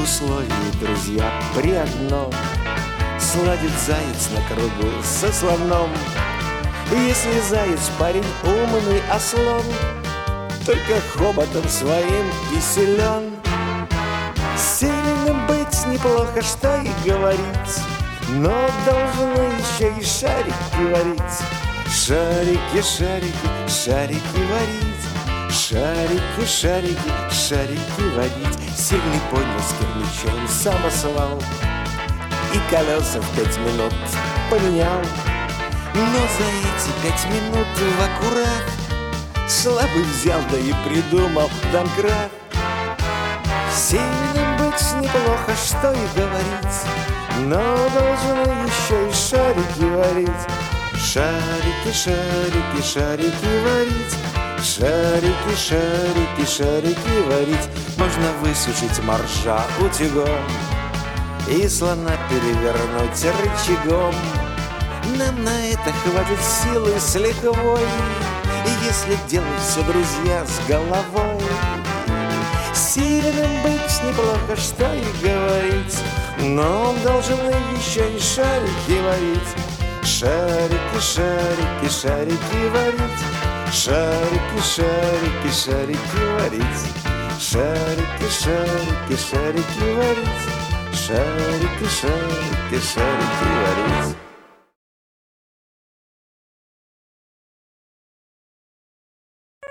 условие, друзья, при одном: сладит заяц на кругу со слоном. Если заяц парень умный, а слон только хоботом своим и силен. Сильным быть неплохо, что и говорить, но должны еще и шарики варить. Шарики, шарики, шарики варить. Шарики, шарики, шарики варить. Сильный поднял с кирпичом самосвал и колеса в 5 минут поменял. Но за эти 5 минут в аккурат слабый взял, да и придумал домкрат. Сильным быть неплохо, что и говорить, но должны еще и шарики варить. Шарики, шарики, шарики варить. Шарики, шарики, шарики варить. Можно высушить моржа утюгом и слона перевернуть рычагом. Нам на это хватит силы с лихвой, если делать все, друзья, с головой. Сильным быть неплохо, что и говорить, но должны еще и шарики варить. Шарики, шарики, шарики варить. Шарики, шарики, шарики варить. Шарики, шарики, шарики варить. Шарики, шарики, шарики варить.